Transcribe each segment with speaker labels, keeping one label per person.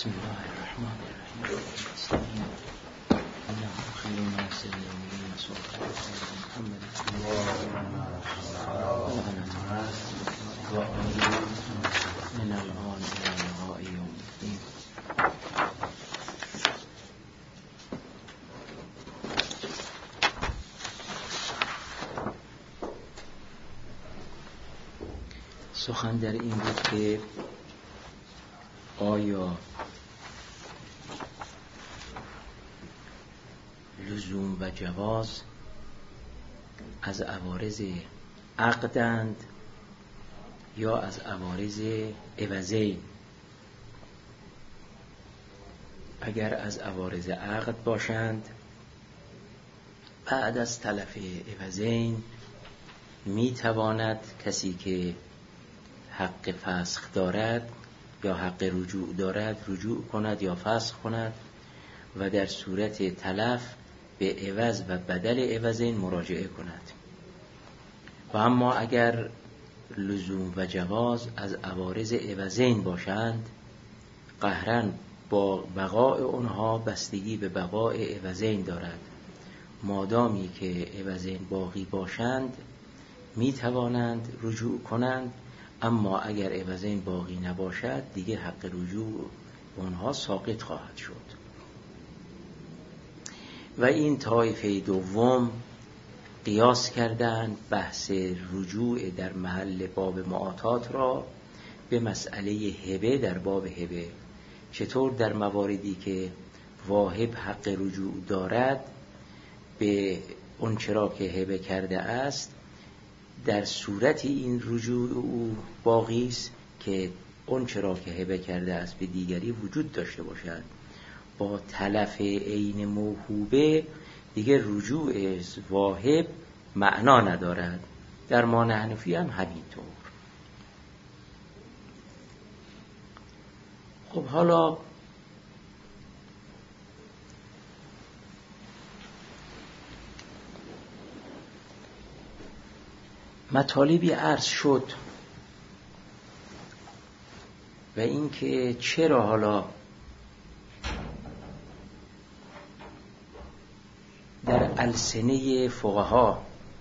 Speaker 1: بسم الله الرحمن الرحیم. الله خیر ناصر یومین صحبت محمد من الان الهی یوم الدین. سخن در این بود که آیا لزوم و جواز از عوارض عقدند یا از عوارض عوضین؟ اگر از عوارض عقد باشند بعد از تلف عوضین می تواند کسی که حق فسخ دارد یا حق رجوع دارد رجوع کند یا فسخ کند و در صورت تلف به عوض و بدل عوضین مراجعه کند. و اما اگر لزوم و جواز از عوارض عوضین باشند قهراً با بقاء اونها بستگی به بقاء عوضین دارد. مادامی که عوضین باقی باشند می توانند رجوع کنند، اما اگر عوضین باقی نباشد دیگه حق رجوع اونها ساقط خواهد شد. و این طایفه دوم قیاس کردند بحث رجوع در محل باب معاطات را به مسئله هبه در باب هبه. چطور در مواردی که واهب حق رجوع دارد به اون چرا که هبه کرده است در صورت این رجوع او باقی است که اون چرا که هبه کرده است به دیگری وجود داشته باشد. با تلف عین موهوبه دیگه رجوع واهب معنا ندارد. در ما حنفی هم همینطور. خب حالا مطالبی عرض شد و اینکه چرا حالا در السنه فقها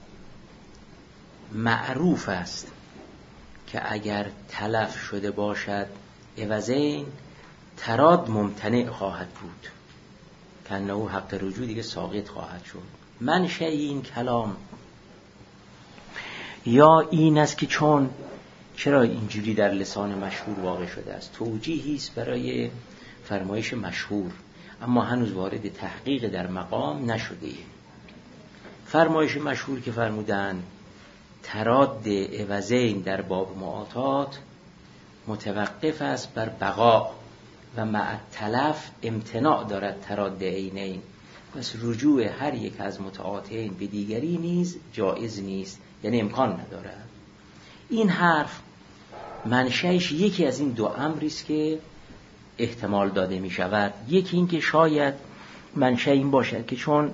Speaker 1: معروف است که اگر تلف شده باشد عوضین تراد ممتنع خواهد بود که انه حق رجوع دیگه ساقط خواهد شد. منشأ این کلام یا این است که چرا اینجوری در لسان مشهور واقع شده است. توجیهی است برای فرمایش مشهور اما هنوز وارد تحقیق در مقام نشده. فرمایش مشهور که فرمودن تراد عوضین در باب معاطات متوقف است بر بقا و مع تلف امتناع دارد تراد عینین، پس رجوع هر یک از متعاطین به دیگری نیز جایز نیست، یعنی امکان ندارد. این حرف منشأش یکی از این دو امری است که احتمال داده می شود. یکی این که شاید منشأ این باشد که چون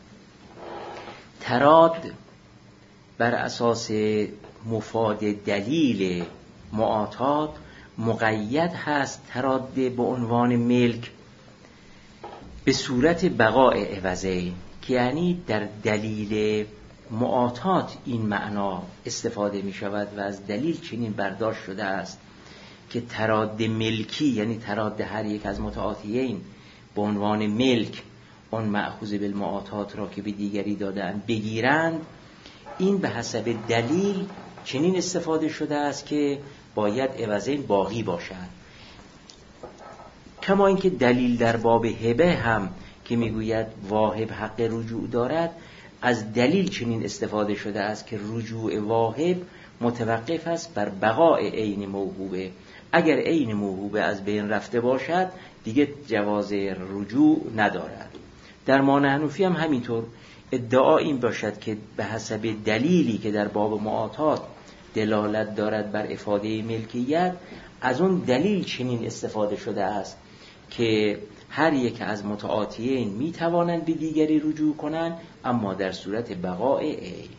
Speaker 1: تراد بر اساس مفاد دلیل معاطات مقید هست تراد به عنوان ملک به صورت بقاء عوضین، که یعنی در دلیل معاطات این معنا استفاده می شود و از دلیل چنین برداشت شده است که تراد ملکی یعنی تراد هر یک از متعاطیین به عنوان ملک اون مأخوذ بالمعاطات را که به دیگری دادن بگیرند. این به حسب دلیل چنین استفاده شده است که باید عوضین باقی باشد. کما اینکه دلیل در باب هبه هم که میگوید واهب حق رجوع دارد از دلیل چنین استفاده شده است که رجوع واهب متوقف است بر بقاء عین موهوبه. اگر عین موهوبه از بین رفته باشد دیگه جواز رجوع ندارد. در ما حنفی هم همینطور ادعا این باشد که به حسب دلیلی که در باب معاطات دلالت دارد بر افاده ملکیت از اون دلیل چنین استفاده شده است که هر یک از متعاطیین می توانند به دیگری رجوع کنند اما در صورت بقاء عین.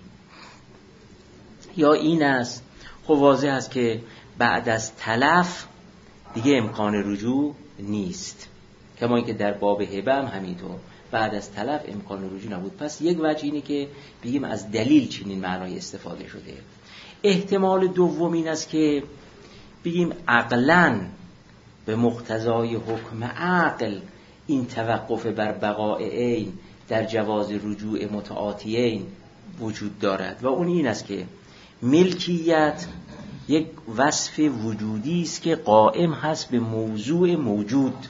Speaker 1: یا این است خب واضح است که بعد از تلف دیگه امکان رجوع نیست. کما اینکه در باب هبه هم همینطور، بعد از تلف امکان رجوع نبود. پس یک وجه اینه که بگیم از دلیل چنین معنای استفاده شده. احتمال دوم این است که بگیم عقلاً به مقتضای حکم عقل این توقف بر بقاء عین در جواز رجوع متعاطیین وجود دارد، و اون این است که ملکیت یک وصف وجودی است که قائم هست به موضوع موجود.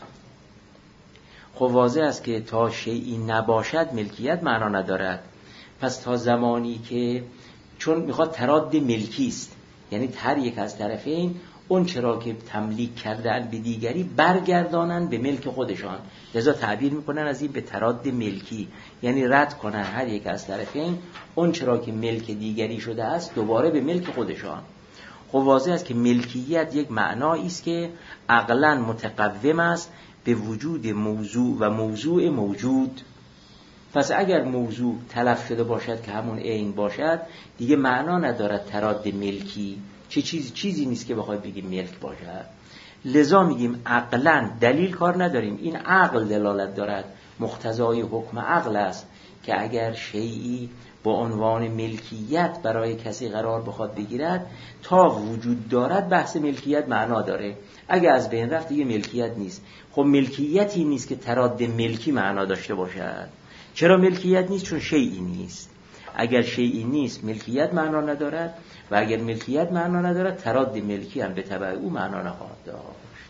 Speaker 1: خب واضح است که تا شیئی نباشد ملکیت معنا ندارد. پس تا زمانی که چون میخواد تراد ملکی است، یعنی هر یک از طرفین اون چرا که تملیک کردن به دیگری برگردانن به ملک خودشان، لذا تعبیر میکنن از این به تراد ملکی، یعنی رد کنن هر یک از طرفین اون چرا که ملک دیگری شده است دوباره به ملک خودشان. خب واضح است که ملکیت یک معنایی است که عقلاً متقوم است به وجود موضوع و موضوع موجود. پس اگر موضوع تلف شده باشد که همون عین باشد دیگه معنا ندارد تراد ملکی، چه چیزی نیست که بخواد بگیم ملک باشد. لذا میگیم عقلاً، دلیل کار نداریم، این عقل دلالت دارد، مقتضای حکم عقل است که اگر شیئی با عنوان ملکیت برای کسی قرار بخواد بگیرد تا وجود دارد بحث ملکیت معنا داره. اگر از بین رفت دیگه ملکیت نیست. خب ملکیتی نیست که تراد ملکی معنا داشته باشد. چرا ملکیت نیست؟ چون شیئی نیست. اگر شیئی نیست ملکیت معنا ندارد، و اگر ملکیت معنا ندارد تراد ملکی هم به تبع او معنا نخواهد داشت،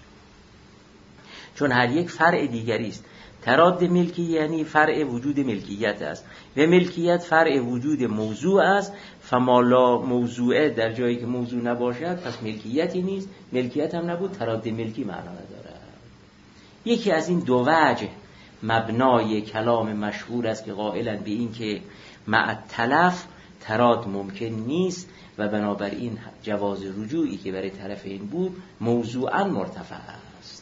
Speaker 1: چون هر یک فرع دیگری است. تراد ملکی یعنی فرع وجود ملکیت است و ملکیت فرع وجود موضوع است. فمالا موضوعه در جایی که موضوع نباشد پس ملکیتی نیست، ملکیت هم نبود، تراد ملکی معنا ندارد. یکی از این دو وجه مبنای کلام مشهور است که قائلن به این که مع التلف تراد ممکن نیست و بنابراین جواز رجوعی که برای طرفین بود موضوعاً مرتفع است.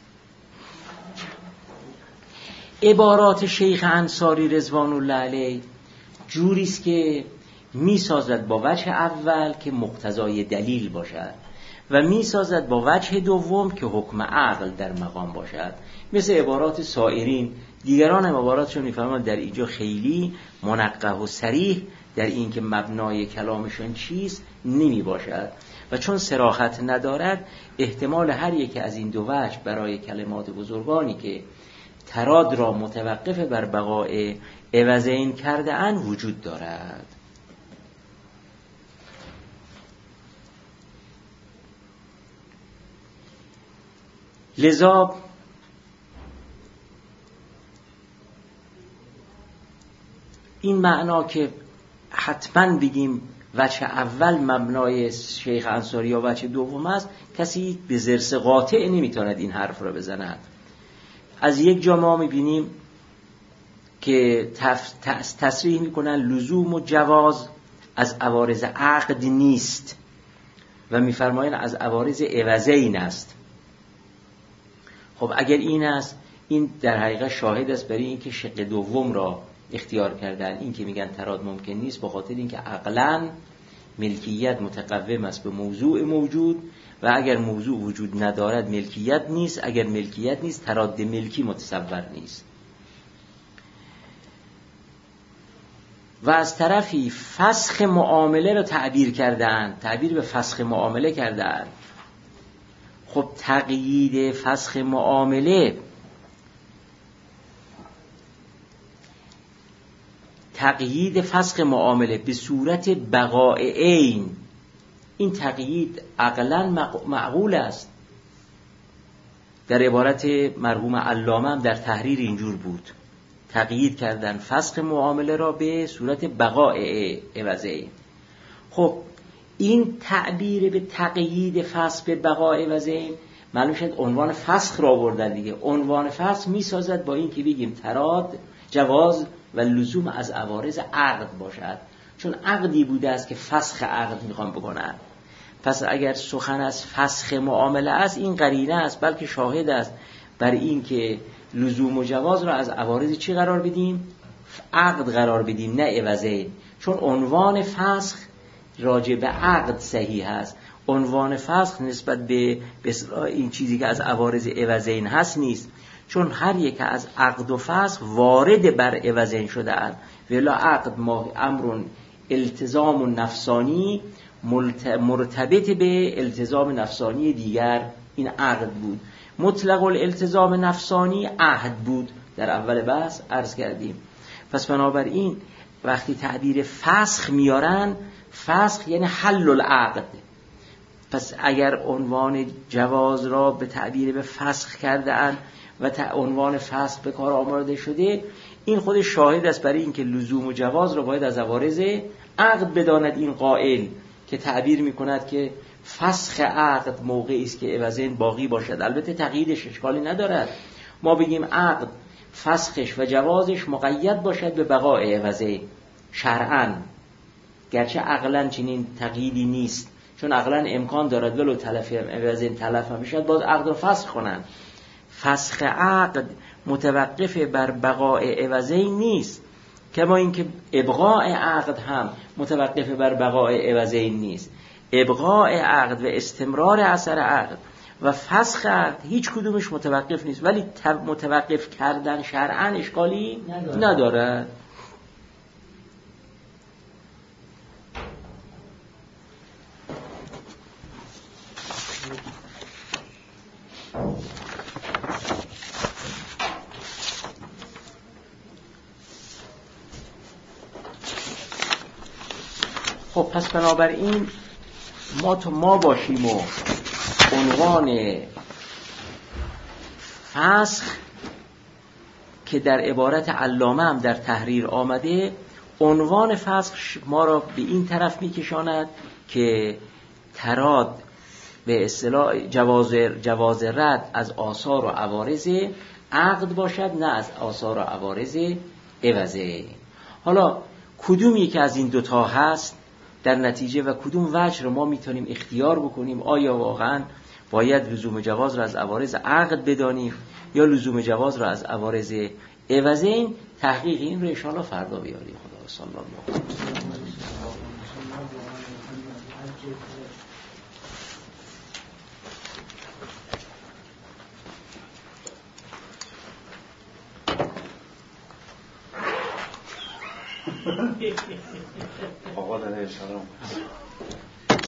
Speaker 1: عبارات شیخ انصاری رضوان الله علیه جوری است که می سازد با وجه اول که مقتضای دلیل باشد و می سازد با وجه دوم که حکم عقل در مقام باشد. مثل عبارات سائرین، دیگران هم عباراتشون میفهمند در اینجا خیلی منقح و صریح در این که مبنای کلامشون چیست نمی باشد و چون صراحت ندارد احتمال هر یک از این دو وجه برای کلمات بزرگانی که تراد را متوقف بر بقاء عوضین کرده اند وجود دارد. لذا این معنا که حتما بگیم وجه اول مبنای شیخ انصاری یا وجه دوم است، کسی به ضرس قاطع نمیتواند این حرف را بزند. از یک جا ما میبینیم که تصریح میکنن لزوم و جواز از عوارض عقد نیست و میفرمایند از عوارض عوضین است. خب اگر این است، این در حقیقت شاهد است برای اینکه شق دوم را اختیار کردن، این که میگن تراد ممکن نیست به خاطر اینکه عقلاً ملکیت متقوم است به موضوع موجود و اگر موضوع وجود ندارد ملکیت نیست، اگر ملکیت نیست تراد ملکی متصور نیست. و از طرفی فسخ معامله را تعبیر کردن، تعبیر به فسخ معامله کردن. خب تقیید فسخ معامله، تقیید فسخ معامله به صورت بقاء عین، این تقیید عقلاً معقول است. در عبارت مرحوم علامه هم در تحریر اینجور بود، تقیید کردن فسخ معامله را به صورت بقاء عوض عین. خب این تعبیر به تقیید فسخ به بقاء عوض عین معلوم شد عنوان فسخ را آوردن دیگه. عنوان فسخ می سازد با این که بگیم تراد، جواز و لزوم از عوارض عقد باشد، چون عقدی بوده است که فسخ عقد میخوام بکنن. پس اگر سخن از فسخ معامله است این قرینه است، بلکه شاهد است بر این که لزوم و جواز را از عوارض چی قرار بدیم؟ عقد قرار بدیم، نه عوضین. چون عنوان فسخ راجع به عقد صحیح است، عنوان فسخ نسبت به این چیزی که از عوارض عوضین هست نیست، چون هر یک از عقد و فسخ وارد بر عوضین شده اند. ولا عقد امر التزام نفسانی مرتبط به التزام نفسانی دیگر، این عقد بود. مطلق الالتزام نفسانی عهد بود، در اول بحث عرض کردیم. پس بنابراین وقتی تعبیر فسخ میارن، فسخ یعنی حل العقد. پس اگر عنوان جواز را به تعبیر به فسخ کرده اند و عنوان فسخ به کار آورده شده، این خود شاهد است برای اینکه لزوم و جواز را باید از عوارض عقد بداند این قائل که تعبیر میکند که فسخ عقد موقعی است که عوضین باقی باشد. البته تقییدش اشکالی ندارد، ما بگیم عقد فسخش و جوازش مقید باشد به بقای عوضین شرعاً، گرچه عقلاً چنین تقییدی نیست، چون عقلاً امکان دارد ولو تلف عوضین تلف هم بشد باز عقد رو فسخ کنند. فسخ عقد متوقف بر بقای عوضین نیست، کما اینکه ابقاء عقد هم متوقف بر بقای عوضین نیست. ابقاء عقد و استمرار اثر عقد و فسخ عقد هیچ کدومش متوقف نیست، ولی متوقف کردن شرعاً اشکالی نداره. خب پس بنابراین ما باشیم و عنوان فسخ که در عبارت علامه هم در تحریر آمده، عنوان فسخ ما را به این طرف میکشاند که تراد به اصطلاح جواز رد از آثار و عوارض عقد باشد، نه از آثار و عوارض عوضه. حالا کدوم یک از این دوتا هست در نتیجه و کدوم وجه رو ما میتونیم اختیار بکنیم؟ آیا واقعا باید لزوم جواز را از عوارض عقد بدانیم یا لزوم جواز را از عوارض عوضین؟ تحقیق این رو ان شاء الله فردا بیاری. خدا صلی الله علیه
Speaker 2: آقا علیه السلام.